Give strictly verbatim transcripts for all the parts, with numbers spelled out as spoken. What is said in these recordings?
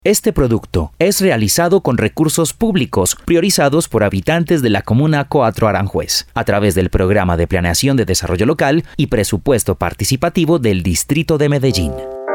Este producto es realizado con recursos públicos priorizados por habitantes de la Comuna cuatro Aranjuez, a través del Programa de Planeación de Desarrollo Local y Presupuesto Participativo del Distrito de Medellín.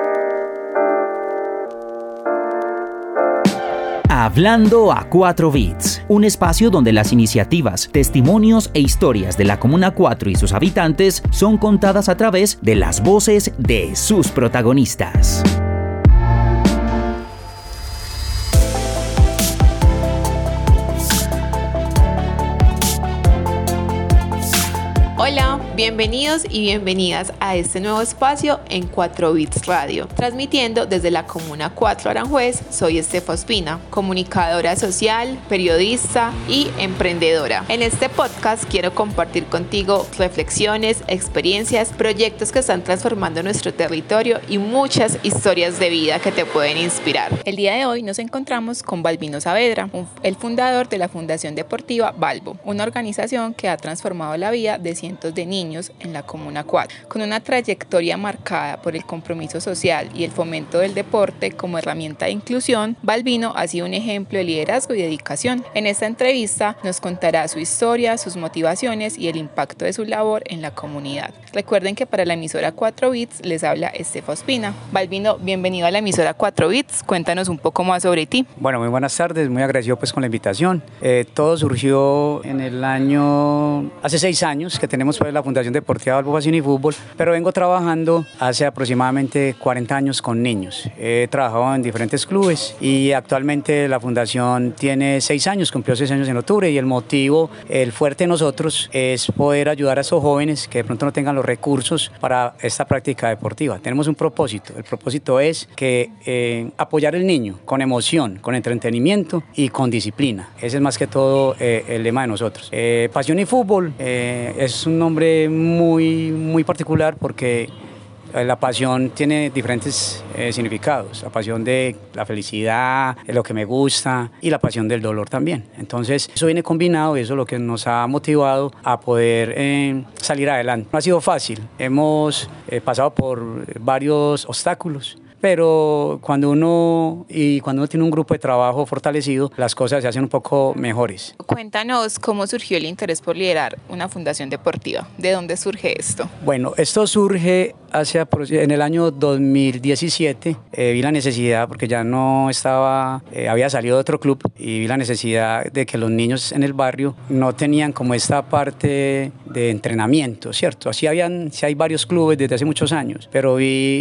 Hablando a cuatro bits, un espacio donde las iniciativas, testimonios e historias de la Comuna cuatro y sus habitantes son contadas a través de las voces de sus protagonistas. Hola, bienvenidos y bienvenidas a este nuevo espacio en cuatro bits Radio. Transmitiendo desde la Comuna cuatro Aranjuez, soy Estefa Ospina, comunicadora social, periodista y emprendedora. En este podcast quiero compartir contigo reflexiones, experiencias, proyectos que están transformando nuestro territorio y muchas historias de vida que te pueden inspirar. El día de hoy nos encontramos con Balbino Saavedra, un, el fundador de la Fundación Deportiva Balbo, una organización que ha transformado la vida de cientos de niños en la Comuna cuatro. Con una trayectoria marcada por el compromiso social y el fomento del deporte como herramienta de inclusión, Balbino ha sido un ejemplo de liderazgo y dedicación. En esta entrevista nos contará su historia, sus motivaciones y el impacto de su labor en la comunidad. Recuerden que para la emisora cuatro bits les habla Estefa Ospina. Balbino, bienvenido a la emisora cuatro bits. Cuéntanos un poco más sobre ti. Bueno, muy buenas tardes, muy agradecido pues con la invitación. Eh, todo surgió en el año, hace seis años que tenemos pues la Fundación Deportiva Balbo Pasión y Fútbol, pero vengo trabajando hace aproximadamente cuarenta años con niños. He trabajado en diferentes clubes y actualmente la Fundación tiene seis años, cumplió seis años en octubre, y el motivo, el fuerte de nosotros es poder ayudar a esos jóvenes que de pronto no tengan los recursos para esta práctica deportiva. Tenemos un propósito, el propósito es que eh, apoyar al niño con emoción, con entretenimiento y con disciplina. Ese es más que todo eh, el lema de nosotros. Eh, Pasión y Fútbol eh, es un nombre muy, muy particular porque la pasión tiene diferentes eh, significados. La pasión de la felicidad, de lo que me gusta, y la pasión del dolor también. Entonces eso viene combinado y eso es lo que nos ha motivado a poder eh, salir adelante. No ha sido fácil, hemos eh, pasado por varios obstáculos, pero cuando uno y cuando uno tiene un grupo de trabajo fortalecido, las cosas se hacen un poco mejores. Cuéntanos cómo surgió el interés por liderar una fundación deportiva. ¿De dónde surge esto? Bueno, esto surge hace en el año dos mil diecisiete. Eh, vi la necesidad, porque ya no estaba, eh, había salido de otro club, y vi la necesidad de que los niños en el barrio no tenían como esta parte de entrenamiento, ¿cierto? Así habían, sí hay varios clubes desde hace muchos años, pero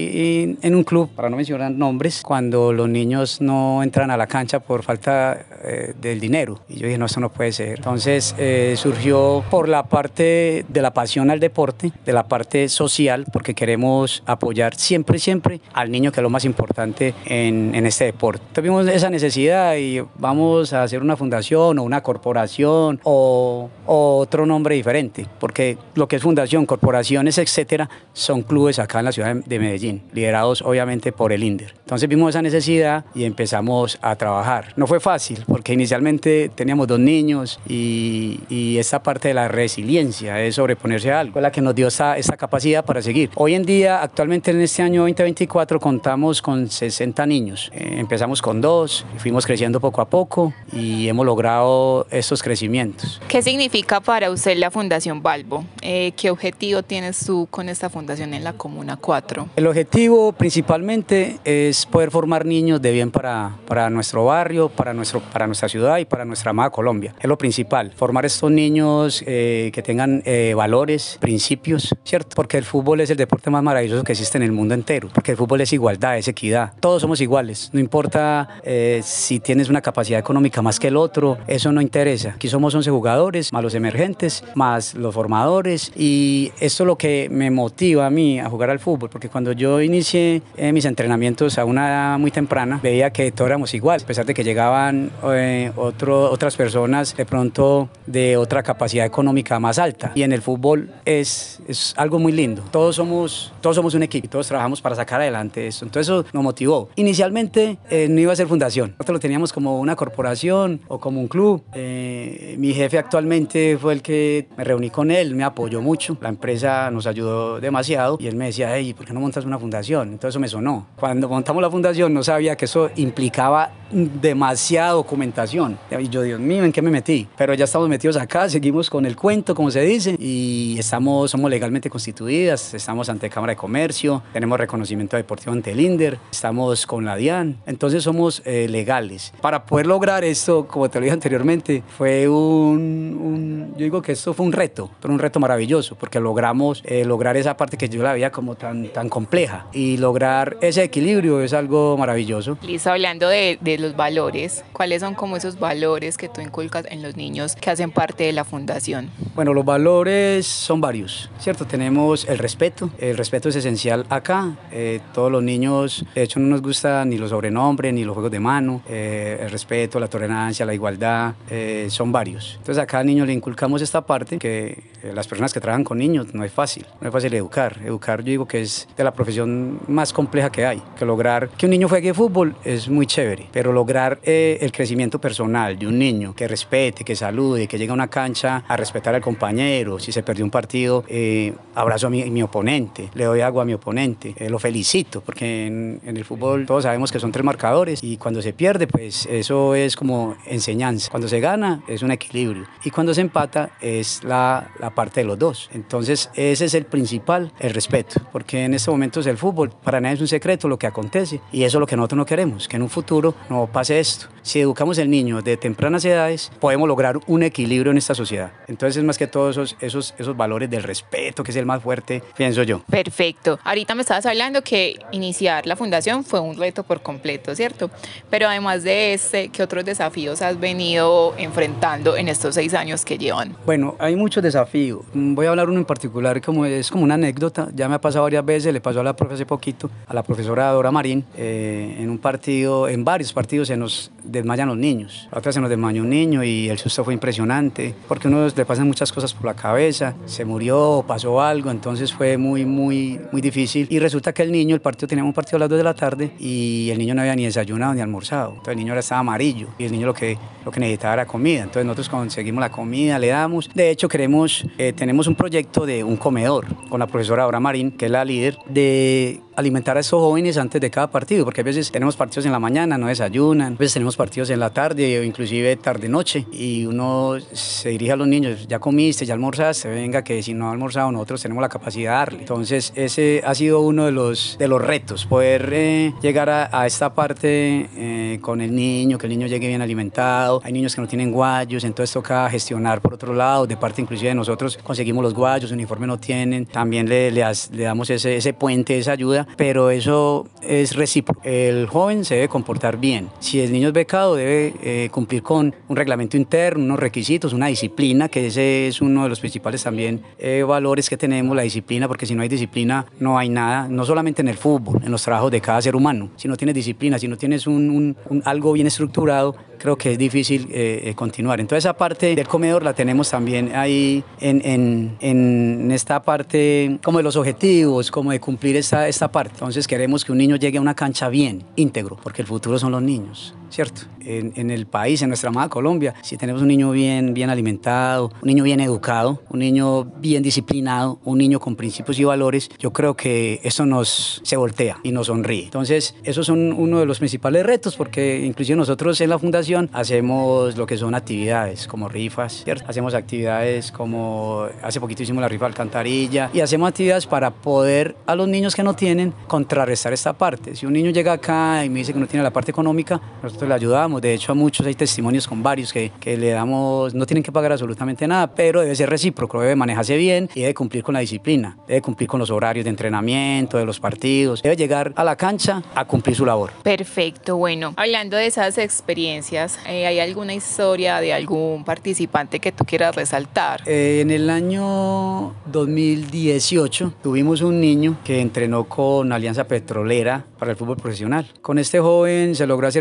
vi en un club, para no mencionar nombres, cuando los niños no entran a la cancha por falta eh, del dinero. Y yo dije, no, esto no puede ser. Entonces eh, surgió por la parte de la pasión al deporte, de la parte social, porque queremos apoyar siempre, siempre al niño, que es lo más importante en, en este deporte. Entonces vimos esa necesidad y vamos a hacer una fundación o una corporación o, o otro nombre diferente, porque lo que es fundación, corporaciones, etcétera, son clubes acá en la ciudad de Medellín, liderados obviamente por el INDER. Entonces vimos esa necesidad y empezamos a trabajar. No fue fácil porque inicialmente teníamos dos niños y, y esta parte de la resiliencia, de sobreponerse a algo, fue la que nos dio esa, esa capacidad para seguir. Hoy en día, actualmente en este año veinte veinticuatro, contamos con sesenta niños. Eh, empezamos con dos, fuimos creciendo poco a poco y hemos logrado estos crecimientos. ¿Qué significa para usted la Fundación Balbo? Eh, ¿Qué objetivo tienes tú con esta fundación en la Comuna cuatro? El objetivo principalmente es poder formar niños de bien para, para nuestro barrio, para, nuestro, para nuestra ciudad y para nuestra amada Colombia. Es lo principal, formar estos niños eh, que tengan eh, valores, principios, ¿cierto? Porque el fútbol es el deporte más maravilloso que existe en el mundo entero, porque el fútbol es igualdad, es equidad. Todos somos iguales, no importa eh, si tienes una capacidad económica más que el otro, eso no interesa. Aquí somos once jugadores, más los emergentes, más los formadores, y esto es lo que me motiva a mí a jugar al fútbol, porque cuando yo inicié eh, mis entrenamientos a una edad muy temprana, veía que todos éramos iguales, a pesar de que llegaban eh, otro, otras personas de pronto de otra capacidad económica más alta. Y en el fútbol es, es algo muy lindo. Todos somos todos, todos somos un equipo y todos trabajamos para sacar adelante esto. Entonces eso nos motivó. Inicialmente eh, no iba a ser fundación, nosotros lo teníamos como una corporación o como un club. Eh, mi jefe actualmente fue el que me reuní con él, me apoyó mucho, la empresa nos ayudó demasiado y él me decía, hey, ¿por qué no montas una fundación? Entonces eso me sonó. Cuando montamos la fundación no sabía que eso implicaba demasiada documentación. Y yo, Dios mío, ¿en qué me metí? Pero ya estamos metidos acá, seguimos con el cuento, como se dice, y estamos, somos legalmente constituidas, estamos ante Cámara de Comercio, tenemos reconocimiento deportivo ante el INDER, estamos con la DIAN, entonces somos eh, legales. Para poder lograr esto, como te lo dije anteriormente, fue un, un yo digo que esto fue un reto, pero un reto maravilloso, porque logramos eh, lograr esa parte que yo la veía como tan, tan compleja, y lograr ese equilibrio es algo maravilloso. Listo, hablando de, de los valores, ¿cuáles son como esos valores que tú inculcas en los niños que hacen parte de la fundación? Bueno, los valores son varios, ¿cierto? Tenemos el respeto, el respeto es esencial acá, eh, todos los niños, de hecho no nos gusta ni los sobrenombres, ni los juegos de mano, eh, el respeto, la tolerancia, la igualdad, eh, son varios. Entonces acá al niño le inculcamos esta parte que eh, las personas que trabajan con niños no es fácil, no es fácil educar, educar yo digo que es de la profesión más compleja que hay, que lograr que un niño juegue fútbol es muy chévere, pero lograr eh, el crecimiento personal de un niño que respete, que salude, que llegue a una cancha a respetar al compañero, si se perdió un partido, eh, abrazo a mi, mi oponente, le doy agua a mi oponente, eh, lo felicito, porque en, en el fútbol todos sabemos que son tres marcadores y cuando se pierde, pues eso es como enseñanza. Cuando se gana es un equilibrio y cuando se empata es la, la parte de los dos. Entonces ese es el principal, el respeto, porque en estos momentos el fútbol para nadie es un secreto lo que acontece y eso es lo que nosotros no queremos, que en un futuro no pase esto. Si educamos al niño de tempranas edades, podemos lograr un equilibrio en esta sociedad. Entonces es más que todos esos, esos, esos valores del respeto, que es el más fuerte, pienso yo. Perfecto. Ahorita me estabas hablando que iniciar la fundación fue un reto por completo, ¿cierto? Pero además de este, ¿qué otros desafíos has venido enfrentando en estos seis años que llevan? Bueno, hay muchos desafíos. Voy a hablar uno en particular, como es como una anécdota. Ya me ha pasado varias veces, le pasó a la profe hace poquito, a la profesora Dora Marín, eh, en un partido, en varios partidos se nos desmayan los niños. La otra se nos desmayó un niño y el susto fue impresionante, porque a uno le pasan muchas cosas por la cabeza, se murió, pasó algo, entonces fue muy, muy, muy difícil. Y resulta que el niño, el partido, teníamos un partido a las dos de la tarde y el niño no había ni desayunado ni almorzado. Entonces el niño ahora estaba amarillo y el niño lo que, lo que necesitaba era comida. Entonces nosotros conseguimos la comida, le damos. De hecho, queremos, eh, tenemos un proyecto de un comedor con la profesora Dora Marín, que es la líder, de alimentar a estos jóvenes antes de cada partido, porque a veces tenemos partidos en la mañana, no desayunan, a veces tenemos partidos en la tarde o inclusive tarde-noche y uno se dirige a los niños, ya comiste, ya almorzaste, venga que si no ha almorzado nosotros tenemos la capacidad de darle. Entonces ese ha sido uno de los, de los retos, poder eh, llegar a, a esta parte eh, con el niño, que el niño llegue bien alimentado. Hay niños que no tienen guayos, entonces toca gestionar por otro lado, de parte inclusive de nosotros conseguimos los guayos, uniforme no tienen, también le, le, le damos ese, ese puente, esa ayuda, pero eso es recíproco. El joven se debe comportar bien. Si el niño es becado, debe eh, cumplir con un reglamento interno, unos requisitos, una disciplina, que ese es uno de los principales también eh, valores que tenemos, la disciplina, porque si no hay disciplina no hay nada, no solamente en el fútbol, en los trabajos de cada ser humano. Si no tienes disciplina, si no tienes un, un, un, algo bien estructurado, creo que es difícil eh, continuar. Entonces esa parte del comedor la tenemos también ahí en, en, en esta parte como de los objetivos, como de cumplir esta, esta parte. Entonces queremos que un niño llegue a una cancha bien, íntegro, porque el futuro son los niños, ¿cierto? En, en el país, en nuestra amada Colombia, si tenemos un niño bien, bien alimentado, un niño bien educado, un niño bien disciplinado, un niño con principios y valores, yo creo que eso nos se voltea y nos sonríe. Entonces esos son uno de los principales retos, porque inclusive nosotros en la fundación hacemos lo que son actividades como rifas, ¿cierto? Hacemos actividades como, hace poquito hicimos la rifa de alcantarilla y hacemos actividades para poder a los niños que no tienen contrarrestar esta parte. Si un niño llega acá y me dice que no tiene la parte económica, nosotros le ayudamos. De hecho, a muchos hay testimonios con varios que, que le damos, no tienen que pagar absolutamente nada, pero debe ser recíproco, debe manejarse bien y debe cumplir con la disciplina, debe cumplir con los horarios de entrenamiento, de los partidos, debe llegar a la cancha a cumplir su labor. Perfecto, bueno, hablando de esas experiencias, eh, ¿hay alguna historia de algún participante que tú quieras resaltar? Eh, en el año dos mil dieciocho tuvimos un niño que entrenó con Alianza Petrolera para el fútbol profesional. Con este joven se logró hacer pues todo el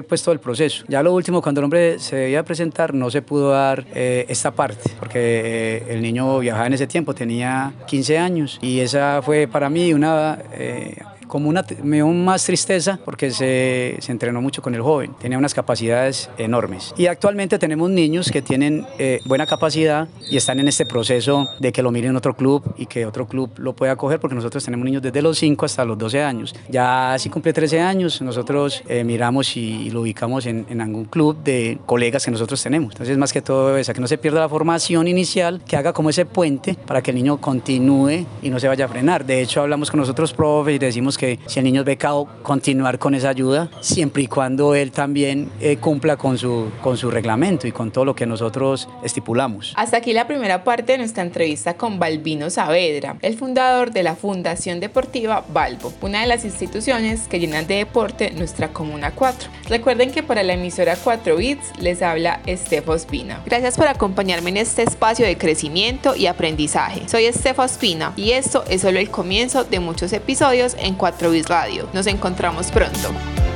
proceso. Ya lo último, cuando el hombre se debía presentar, no se pudo dar eh, esta parte, porque eh, el niño viajaba en ese tiempo, tenía quince años, y esa fue para mí una... Eh, como una, me dio más tristeza porque se, se entrenó mucho con el joven, tenía unas capacidades enormes. Y actualmente tenemos niños que tienen eh, buena capacidad y están en este proceso de que lo miren en otro club y que otro club lo pueda acoger, porque nosotros tenemos niños desde los cinco hasta los doce años. Ya si cumple trece años, nosotros eh, miramos y lo ubicamos en, en algún club de colegas que nosotros tenemos. Entonces, más que todo eso, que no se pierda la formación inicial, que haga como ese puente para que el niño continúe y no se vaya a frenar. De hecho, hablamos con nosotros profes y decimos que si el niño es becado, continuar con esa ayuda, siempre y cuando él también eh, cumpla con su, con su reglamento y con todo lo que nosotros estipulamos. Hasta aquí la primera parte de nuestra entrevista con Balbino Saavedra, el fundador de la Fundación Deportiva Balbo, una de las instituciones que llenan de deporte nuestra Comuna cuatro. Recuerden que para la emisora cuatro bits les habla Estefa Ospina. Gracias por acompañarme en este espacio de crecimiento y aprendizaje. Soy Estefa Ospina y esto es solo el comienzo de muchos episodios en cuatro bits Radio. Nos encontramos pronto.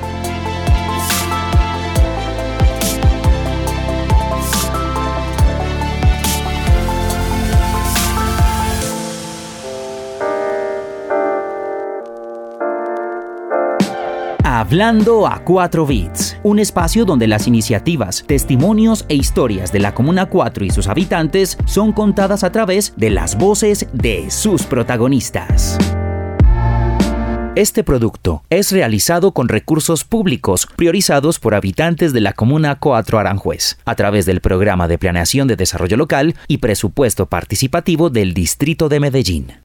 Hablando a cuatro bits, un espacio donde las iniciativas, testimonios e historias de la Comuna cuatro y sus habitantes son contadas a través de las voces de sus protagonistas. Este producto es realizado con recursos públicos priorizados por habitantes de la Comuna cuatro Aranjuez, a través del Programa de Planeación de Desarrollo Local y Presupuesto Participativo del Distrito de Medellín.